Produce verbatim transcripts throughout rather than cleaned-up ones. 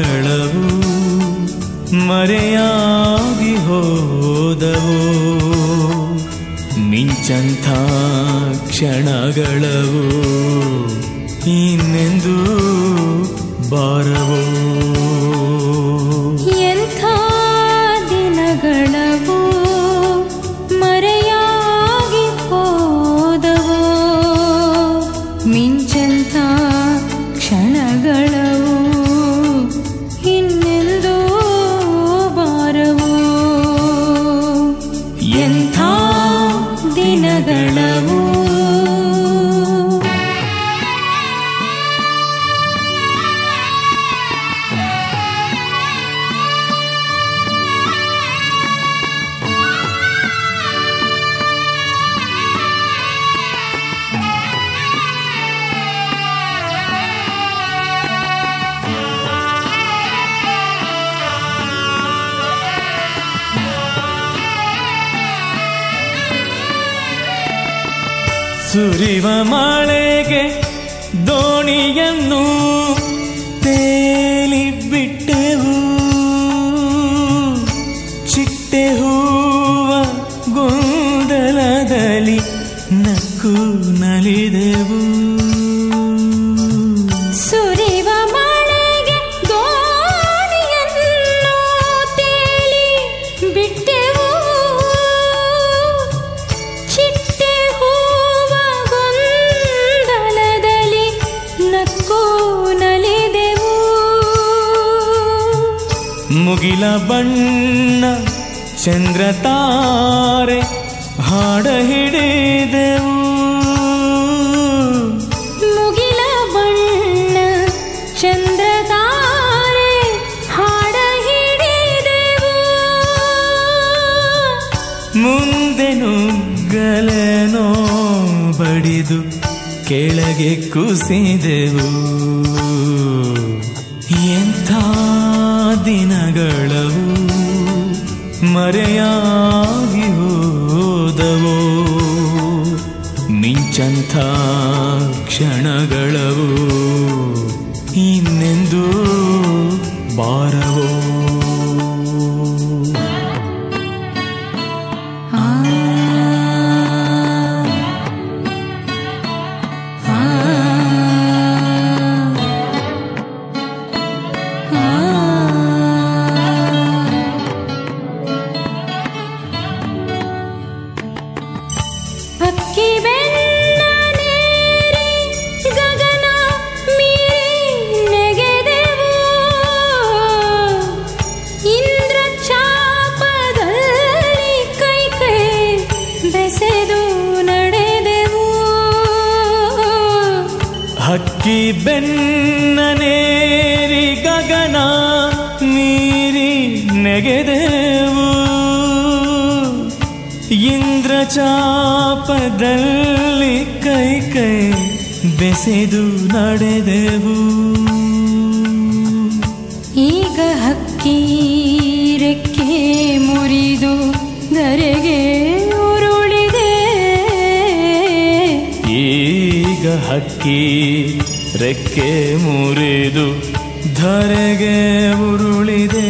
ದಿನಗಳವು ಮರೆಯಾಗಿ ಹೋದವೋ, ಮಿಂಚಂಥ ಕ್ಷಣಗಳವು ಇನ್ನೆಂದೂ ಬಾರವೋ. ಎಂಥ ದಿನಗಳವು ಮರೆಯಾಗಿ ಹೋದವೋ, ಮಿಂಚಂಥ ಕ್ಷಣಗಳವು ಇನ್ನೆಂದೂ ಬಾರವೋ. ಎಂಥ ದಿನಗಳವು. ಸುರಿವ ಮಳೆಗೆ ದೋಣಿಯನ್ನು ತೇಲಿ ಬಿಟ್ಟೆವು, ಚಿಟ್ಟೆ ಹೂವ ಗೊಂದಲದಲ್ಲಿ ನಕ್ಕು ನಲಿದೆವು. ಸುರಿವ ಮಳೆಗೆ ದೋಣಿಯನ್ನು ತೇಲಿ ಬಿಟ್ಟೆವು, ಚಿಟ್ಟೆ ಹೂವ ಗೊಂದಲದಲ್ಲಿ ನಕ್ಕು ನಲಿದೆವು. ಮುಗಿಲ ಬಣ್ಣ ಚಂದ್ರ ತಾರೆ ಹಾಡ ಹಿಡಿದೆವು, ಮುಗಿಲ ಬಣ್ಣ ಚಂದ್ರ ತಾರೆ ಹಾಡ ಹಿಡಿದೆವು. ಮುಂದೆ ನುಗ್ಗಲೇನೋ ಬಡಿದು ಕೆಳಗೆ ಕುಸಿದೆವು. ಎಂಥ ದಿನಗಳವು ಮರೆಯಾಗಿ ಹೋದವೋ, ಮಿಂಚಂಥ ಕ್ಷಣಗಳವು ಇನ್ನೆಂದೂ ಬಾರವೋ. ಅಕ್ಕಿ ಬೆನ್ನನೇರಿ ಗಗನ ಮೀರಿ ನೆಗೆದೆವು, ಇಂದ್ರ ಚಾಪದಲ್ಲಿ ಕೈ ಕೈ ಬೆಸೆದು ನಡೆದೆವು. ಹಕ್ಕಿ ಬೆನ್ನನೇರಿ ಗಗನ ಮೀರಿ ನೆಗೆದೆವು, ಇಂದ್ರ ಚಾಪದಲ್ಲಿ ಕೈ ಕೈ ಬೆಸೆದು ನಡೆದೆವು. ಈಗ ಹಕ್ಕಿ ರೆಕ್ಕೆ ಮುರಿದು ಧರೆಗೆ ಉರುಳಿದೆ, ಈಗ ಹಕ್ಕಿ ರೆಕ್ಕೆ ಮುರಿದು ಧರೆಗೆ ಉರುಳಿದೆ.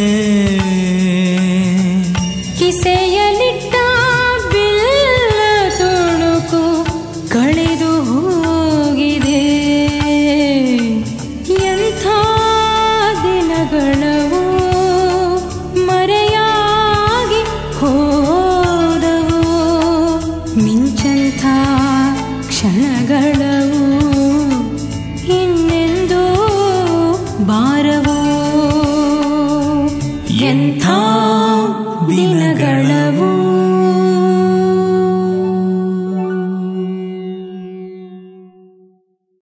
ಕಿಸೆಯಲಿಟ್ಟ ಬಿಲ್ಲ ತುಣುಕು ಕಳೆದು ಹೋಗಿದೆ. ಎಂಥ ದಿನಗಳವು ಮರೆಯಾಗಿ ಹೋದವು, ಮಿಂಚಂಥ ಕ್ಷಣಗಳವು ಇನ್ನೆಂದೂ ಬಾರವೋ. ಎಂಥ ದಿನಗಳವು.